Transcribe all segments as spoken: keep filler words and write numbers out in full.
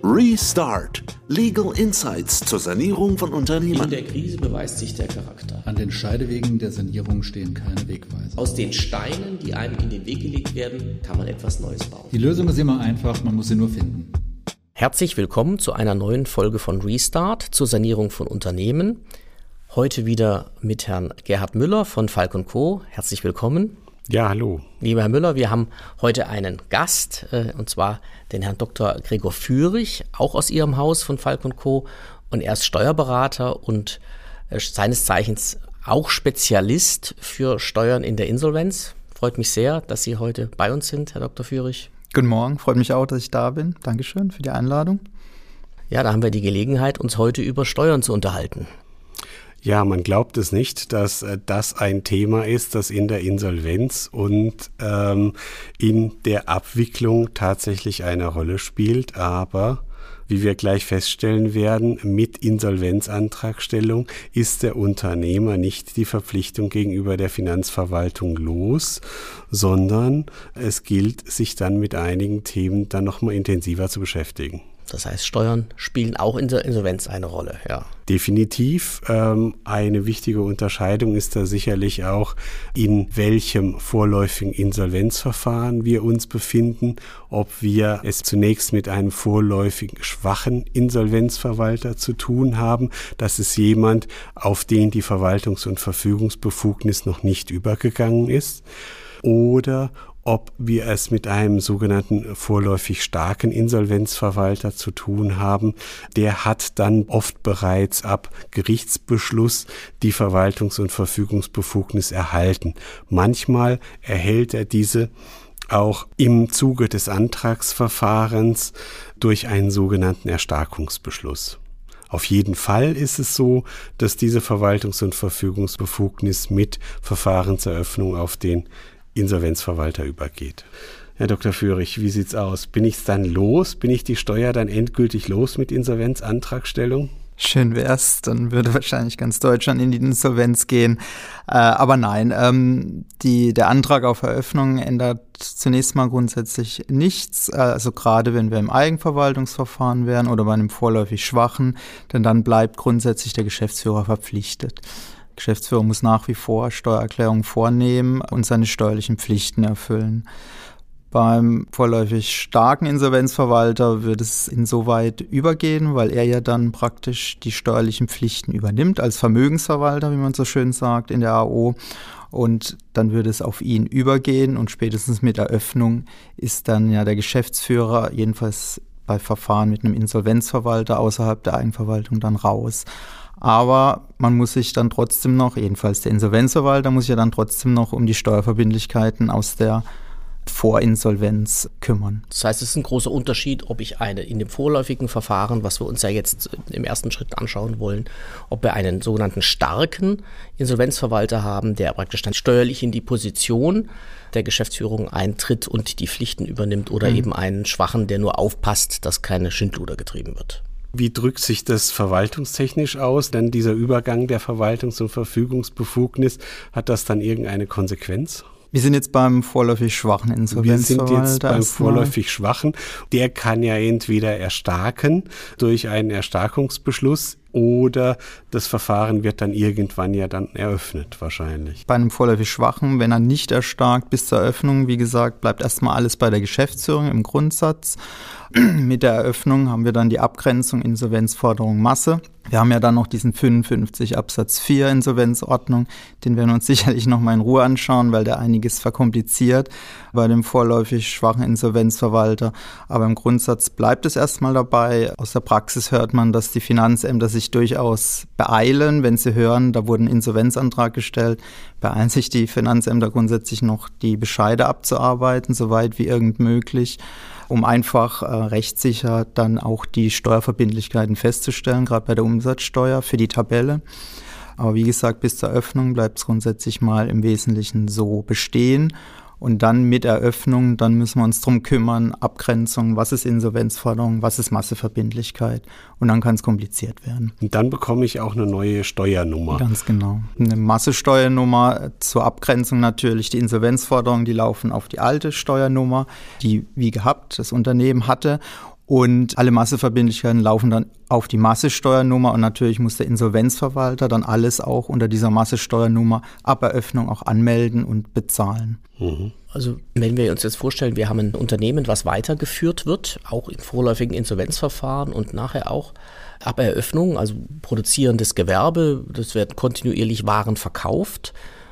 Restart. Legal Insights zur Sanierung von Unternehmen. In der Krise beweist sich der Charakter. An den Scheidewegen der Sanierung stehen keine Wegweiser. Aus den Steinen, die einem in den Weg gelegt werden, kann man etwas Neues bauen. Die Lösung ist immer einfach, man muss sie nur finden. Herzlich willkommen zu einer neuen Folge von Restart zur Sanierung von Unternehmen. Heute wieder mit Herrn Gerhard Müller von Falk und Co. Herzlich willkommen. Ja, hallo. Lieber Herr Müller, wir haben heute einen Gast, äh, und zwar den Herrn Doktor Gregor Führig, auch aus Ihrem Haus von Falk und Co. Und er ist Steuerberater und äh, seines Zeichens auch Spezialist für Steuern in der Insolvenz. Freut mich sehr, dass Sie heute bei uns sind, Herr Doktor Führig. Guten Morgen, freut mich auch, dass ich da bin. Dankeschön für die Einladung. Ja, da haben wir die Gelegenheit, uns heute über Steuern zu unterhalten. Ja, man glaubt es nicht, dass äh, das ein Thema ist, das in der Insolvenz und ähm, in der Abwicklung tatsächlich eine Rolle spielt. Aber wie wir gleich feststellen werden, mit Insolvenzantragstellung ist der Unternehmer nicht die Verpflichtung gegenüber der Finanzverwaltung los, sondern es gilt, sich dann mit einigen Themen dann nochmal intensiver zu beschäftigen. Das heißt, Steuern spielen auch in der Insolvenz eine Rolle, ja. Definitiv. Ähm, eine wichtige Unterscheidung ist da sicherlich auch, in welchem vorläufigen Insolvenzverfahren wir uns befinden, ob wir es zunächst mit einem vorläufigen schwachen Insolvenzverwalter zu tun haben. Das ist jemand, auf den die Verwaltungs- und Verfügungsbefugnis noch nicht übergegangen ist. Oder ob wir es mit einem sogenannten vorläufig starken Insolvenzverwalter zu tun haben. Der hat dann oft bereits ab Gerichtsbeschluss die Verwaltungs- und Verfügungsbefugnis erhalten. Manchmal erhält er diese auch im Zuge des Antragsverfahrens durch einen sogenannten Erstarkungsbeschluss. Auf jeden Fall ist es so, dass diese Verwaltungs- und Verfügungsbefugnis mit Verfahrenseröffnung auf den Insolvenzverwalter übergeht. Herr Doktor Führig, wie sieht's aus? Bin ich es dann los? Bin ich die Steuer dann endgültig los mit Insolvenzantragstellung? Schön wär's, dann würde wahrscheinlich ganz Deutschland in die Insolvenz gehen. Äh, aber nein, ähm, die, der Antrag auf Eröffnung ändert zunächst mal grundsätzlich nichts. Also gerade wenn wir im Eigenverwaltungsverfahren wären oder bei einem vorläufig schwachen, denn dann bleibt grundsätzlich der Geschäftsführer verpflichtet. Der Geschäftsführer muss nach wie vor Steuererklärungen vornehmen und seine steuerlichen Pflichten erfüllen. Beim vorläufig starken Insolvenzverwalter wird es insoweit übergehen, weil er ja dann praktisch die steuerlichen Pflichten übernimmt als Vermögensverwalter, wie man so schön sagt, in der A O. Und dann würde es auf ihn übergehen und spätestens mit Eröffnung ist dann ja der Geschäftsführer, jedenfalls bei Verfahren mit einem Insolvenzverwalter außerhalb der Eigenverwaltung, dann raus. Aber man muss sich dann trotzdem noch, jedenfalls der Insolvenzverwalter muss sich ja dann trotzdem noch um die Steuerverbindlichkeiten aus der Vorinsolvenz kümmern. Das heißt, es ist ein großer Unterschied, ob ich eine in dem vorläufigen Verfahren, was wir uns ja jetzt im ersten Schritt anschauen wollen, ob wir einen sogenannten starken Insolvenzverwalter haben, der praktisch dann steuerlich in die Position der Geschäftsführung eintritt und die Pflichten übernimmt, oder mhm. eben einen schwachen, der nur aufpasst, dass keine Schindluder getrieben wird. Wie drückt sich das verwaltungstechnisch aus? Denn dieser Übergang der Verwaltungs- und Verfügungsbefugnis, hat das dann irgendeine Konsequenz? Wir sind jetzt beim vorläufig schwachen Insolvenzverwalter. Wir sind jetzt beim vorläufig schwachen. Der kann ja entweder erstarken durch einen Erstarkungsbeschluss oder das Verfahren wird dann irgendwann ja dann eröffnet wahrscheinlich. Bei einem vorläufig schwachen, wenn er nicht erstarkt bis zur Eröffnung, wie gesagt, bleibt erstmal alles bei der Geschäftsführung im Grundsatz. Mit der Eröffnung haben wir dann die Abgrenzung Insolvenzforderung Masse. Wir haben ja dann noch diesen fünfundfünfzig Absatz vier Insolvenzordnung, den werden wir uns sicherlich noch mal in Ruhe anschauen, weil der einiges verkompliziert bei dem vorläufig schwachen Insolvenzverwalter. Aber im Grundsatz bleibt es erstmal dabei. Aus der Praxis hört man, dass die Finanzämter sich durchaus beeilen, wenn sie hören, da wurde ein Insolvenzantrag gestellt, beeilen sich die Finanzämter grundsätzlich noch, die Bescheide abzuarbeiten, soweit wie irgend möglich, um einfach äh, rechtssicher dann auch die Steuerverbindlichkeiten festzustellen, gerade bei der Umsatzsteuer für die Tabelle. Aber wie gesagt, bis zur Eröffnung bleibt es grundsätzlich mal im Wesentlichen so bestehen. Und dann mit Eröffnung, dann müssen wir uns drum kümmern, Abgrenzung, was ist Insolvenzforderung, was ist Masseverbindlichkeit. Und dann kann es kompliziert werden. Und dann bekomme ich auch eine neue Steuernummer. Ganz genau. Eine Massesteuernummer zur Abgrenzung natürlich. Die Insolvenzforderungen, die laufen auf die alte Steuernummer, die wie gehabt das Unternehmen hatte. Und alle Masseverbindlichkeiten laufen dann auf die Massesteuernummer und natürlich muss der Insolvenzverwalter dann alles auch unter dieser Massesteuernummer ab Eröffnung auch anmelden und bezahlen. Mhm. Also wenn wir uns jetzt vorstellen, wir haben ein Unternehmen, was weitergeführt wird, auch im vorläufigen Insolvenzverfahren und nachher auch ab Eröffnung, also produzierendes Gewerbe, das wird kontinuierlich Waren verkauft,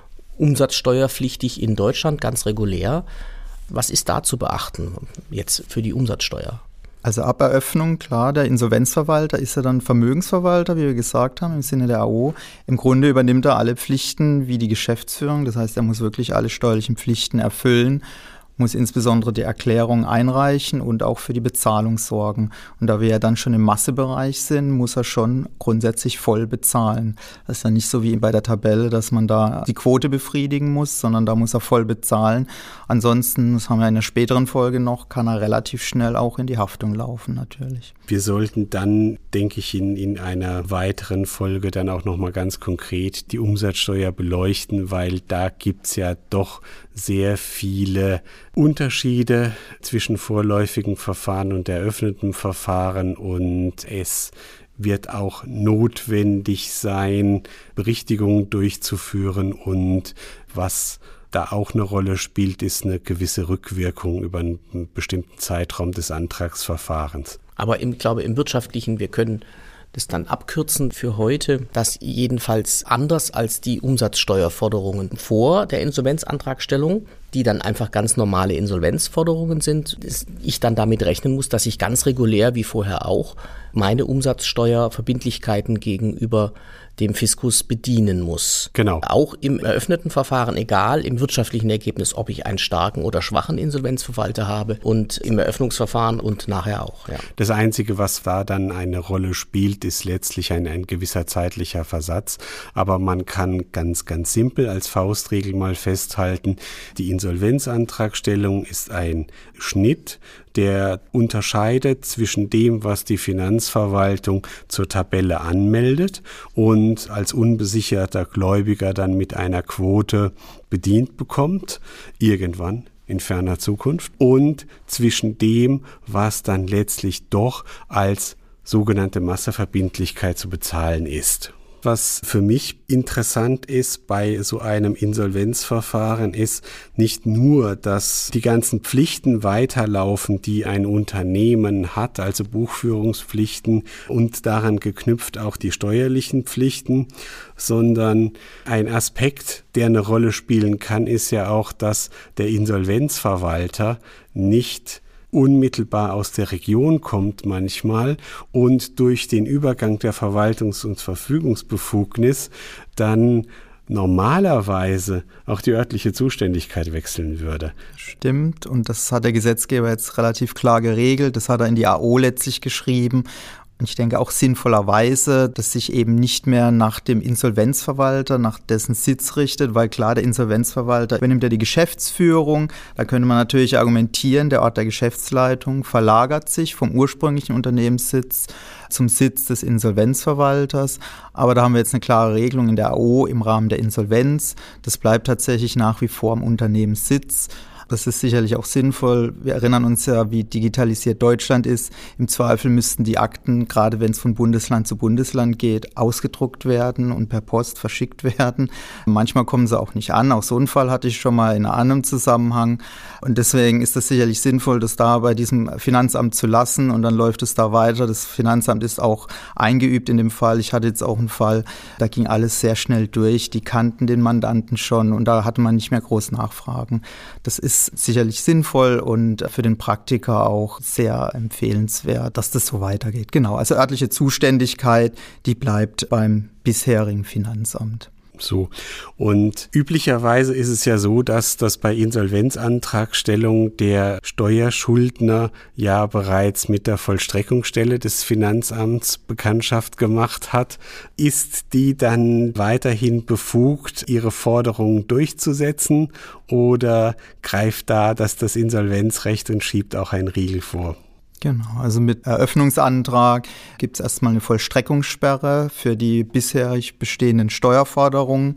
umsatzsteuerpflichtig in Deutschland, ganz regulär. Was ist da zu beachten jetzt für die Umsatzsteuer? Also ab Eröffnung, klar, der Insolvenzverwalter ist ja dann Vermögensverwalter, wie wir gesagt haben, im Sinne der A O. Im Grunde übernimmt er alle Pflichten wie die Geschäftsführung. Das heißt, er muss wirklich alle steuerlichen Pflichten erfüllen, muss insbesondere die Erklärung einreichen und auch für die Bezahlung sorgen. Und da wir ja dann schon im Massebereich sind, muss er schon grundsätzlich voll bezahlen. Das ist ja nicht so wie bei der Tabelle, dass man da die Quote befriedigen muss, sondern da muss er voll bezahlen. Ansonsten, das haben wir in der späteren Folge noch, kann er relativ schnell auch in die Haftung laufen natürlich. Wir sollten dann, denke ich, in, in einer weiteren Folge dann auch nochmal ganz konkret die Umsatzsteuer beleuchten, weil da gibt's ja doch sehr viele Unterschiede zwischen vorläufigen Verfahren und eröffneten Verfahren und es wird auch notwendig sein, Berichtigungen durchzuführen und was da auch eine Rolle spielt, ist eine gewisse Rückwirkung über einen bestimmten Zeitraum des Antragsverfahrens. Aber ich glaube, im Wirtschaftlichen, wir können das dann abkürzen für heute, dass jedenfalls anders als die Umsatzsteuerforderungen vor der Insolvenzantragstellung, die dann einfach ganz normale Insolvenzforderungen sind, ich dann damit rechnen muss, dass ich ganz regulär, wie vorher auch, meine Umsatzsteuerverbindlichkeiten gegenüber dem Fiskus bedienen muss. Genau. Auch im eröffneten Verfahren, egal im wirtschaftlichen Ergebnis, ob ich einen starken oder schwachen Insolvenzverwalter habe und im Eröffnungsverfahren und nachher auch. Ja. Das Einzige, was da dann eine Rolle spielt, ist letztlich ein, ein gewisser zeitlicher Versatz. Aber man kann ganz, ganz simpel als Faustregel mal festhalten, die Insolvenzantragstellung ist ein Schnitt, der unterscheidet zwischen dem, was die Finanzverwaltung zur Tabelle anmeldet und als unbesicherter Gläubiger dann mit einer Quote bedient bekommt, irgendwann in ferner Zukunft, und zwischen dem, was dann letztlich doch als sogenannte Masseverbindlichkeit zu bezahlen ist. Was für mich interessant ist bei so einem Insolvenzverfahren ist nicht nur, dass die ganzen Pflichten weiterlaufen, die ein Unternehmen hat, also Buchführungspflichten und daran geknüpft auch die steuerlichen Pflichten, sondern ein Aspekt, der eine Rolle spielen kann, ist ja auch, dass der Insolvenzverwalter nicht unmittelbar aus der Region kommt manchmal und durch den Übergang der Verwaltungs- und Verfügungsbefugnis dann normalerweise auch die örtliche Zuständigkeit wechseln würde. Stimmt, und das hat der Gesetzgeber jetzt relativ klar geregelt, das hat er in die A O letztlich geschrieben. Und ich denke auch sinnvollerweise, dass sich eben nicht mehr nach dem Insolvenzverwalter, nach dessen Sitz richtet, weil klar, der Insolvenzverwalter übernimmt ja die Geschäftsführung. Da könnte man natürlich argumentieren, der Ort der Geschäftsleitung verlagert sich vom ursprünglichen Unternehmenssitz zum Sitz des Insolvenzverwalters. Aber da haben wir jetzt eine klare Regelung in der A O im Rahmen der Insolvenz. Das bleibt tatsächlich nach wie vor am Unternehmenssitz. Das ist sicherlich auch sinnvoll. Wir erinnern uns ja, wie digitalisiert Deutschland ist. Im Zweifel müssten die Akten, gerade wenn es von Bundesland zu Bundesland geht, ausgedruckt werden und per Post verschickt werden. Manchmal kommen sie auch nicht an. Auch so einen Fall hatte ich schon mal in einem anderen Zusammenhang. Und deswegen ist es sicherlich sinnvoll, das da bei diesem Finanzamt zu lassen. Und dann läuft es da weiter. Das Finanzamt ist auch eingeübt in dem Fall. Ich hatte jetzt auch einen Fall, da ging alles sehr schnell durch. Die kannten den Mandanten schon und da hatte man nicht mehr groß nachfragen. Das ist sicherlich sinnvoll und für den Praktiker auch sehr empfehlenswert, dass das so weitergeht. Genau, also örtliche Zuständigkeit, die bleibt beim bisherigen Finanzamt. So. Und üblicherweise ist es ja so, dass das bei Insolvenzantragstellung der Steuerschuldner ja bereits mit der Vollstreckungsstelle des Finanzamts Bekanntschaft gemacht hat. Ist die dann weiterhin befugt, ihre Forderungen durchzusetzen oder greift da das, das Insolvenzrecht und schiebt auch einen Riegel vor? Genau, also mit Eröffnungsantrag gibt es erstmal eine Vollstreckungssperre für die bisherig bestehenden Steuerforderungen.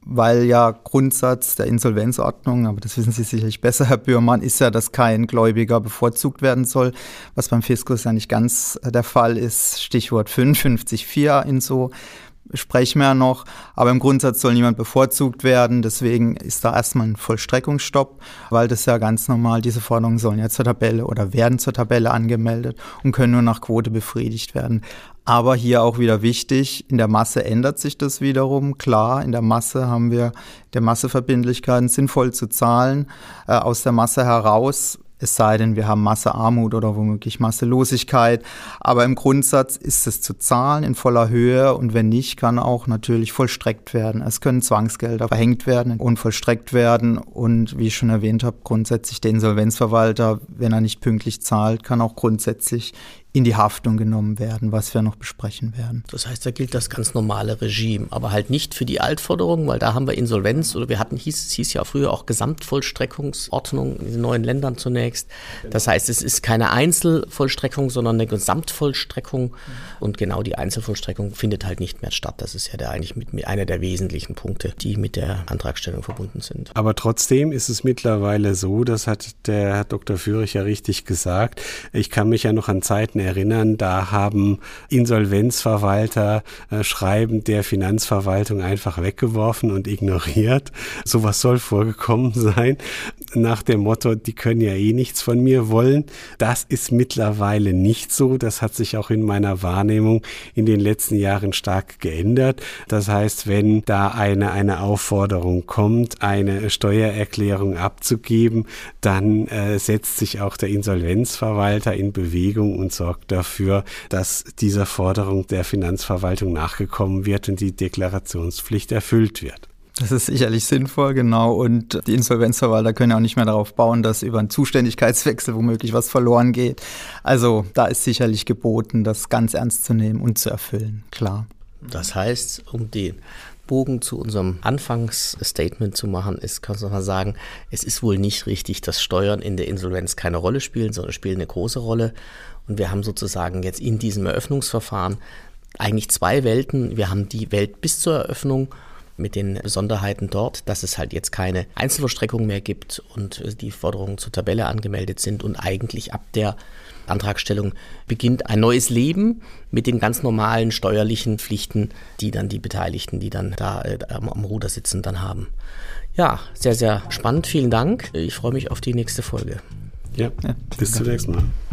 weil ja Grundsatz der Insolvenzordnung, aber das wissen Sie sicherlich besser, Herr Bührmann, ist ja, dass kein Gläubiger bevorzugt werden soll, was beim Fiskus ja nicht ganz der Fall ist. Stichwort fünfundfünfzig Komma vier in so sprechen wir ja noch, aber im Grundsatz soll niemand bevorzugt werden, deswegen ist da erstmal ein Vollstreckungsstopp, weil das ja ganz normal, diese Forderungen sollen ja zur Tabelle oder werden zur Tabelle angemeldet und können nur nach Quote befriedigt werden. Aber hier auch wieder wichtig, in der Masse ändert sich das wiederum. Klar, in der Masse haben wir der Masseverbindlichkeiten sinnvoll zu zahlen, äh, aus der Masse heraus. Es sei denn, wir haben Massearmut oder womöglich Masselosigkeit. Aber im Grundsatz ist es zu zahlen in voller Höhe und wenn nicht, kann auch natürlich vollstreckt werden. Es können Zwangsgelder verhängt werden und vollstreckt werden. Und wie ich schon erwähnt habe, grundsätzlich der Insolvenzverwalter, wenn er nicht pünktlich zahlt, kann auch grundsätzlich in die Haftung genommen werden, was wir noch besprechen werden. Das heißt, da gilt das ganz normale Regime, aber halt nicht für die Altforderungen, weil da haben wir Insolvenz oder wir hatten, hieß, es hieß ja früher auch Gesamtvollstreckungsordnung in den neuen Ländern zunächst. Das heißt, es ist keine Einzelvollstreckung, sondern eine Gesamtvollstreckung und genau die Einzelvollstreckung findet halt nicht mehr statt. Das ist ja der, eigentlich mit, mit einer der wesentlichen Punkte, die mit der Antragstellung verbunden sind. Aber trotzdem ist es mittlerweile so, das hat der Herr Doktor Führig ja richtig gesagt, ich kann mich ja noch an Zeiten erinnern, da haben Insolvenzverwalter äh, Schreiben der Finanzverwaltung einfach weggeworfen und ignoriert. Sowas soll vorgekommen sein, nach dem Motto, die können ja eh nichts von mir wollen. Das ist mittlerweile nicht so. Das hat sich auch in meiner Wahrnehmung in den letzten Jahren stark geändert. Das heißt, wenn da eine, eine Aufforderung kommt, eine Steuererklärung abzugeben, dann äh, setzt sich auch der Insolvenzverwalter in Bewegung und sorgt dafür, dass dieser Forderung der Finanzverwaltung nachgekommen wird und die Deklarationspflicht erfüllt wird. Das ist sicherlich sinnvoll, genau. Und die Insolvenzverwalter können ja auch nicht mehr darauf bauen, dass über einen Zuständigkeitswechsel womöglich was verloren geht. Also da ist sicherlich geboten, das ganz ernst zu nehmen und zu erfüllen, klar. Das heißt, um den Bogen zu unserem Anfangsstatement zu machen, ist, kann man sagen, es ist wohl nicht richtig, dass Steuern in der Insolvenz keine Rolle spielen, sondern spielen eine große Rolle. Und wir haben sozusagen jetzt in diesem Eröffnungsverfahren eigentlich zwei Welten. Wir haben die Welt bis zur Eröffnung mit den Besonderheiten dort, dass es halt jetzt keine Einzelvollstreckung mehr gibt und die Forderungen zur Tabelle angemeldet sind und eigentlich ab der Antragstellung beginnt ein neues Leben mit den ganz normalen steuerlichen Pflichten, die dann die Beteiligten, die dann da äh, am, am Ruder sitzen, dann haben. Ja, sehr, sehr spannend. Vielen Dank. Ich freue mich auf die nächste Folge. Ja, ja bis zum nächsten Mal.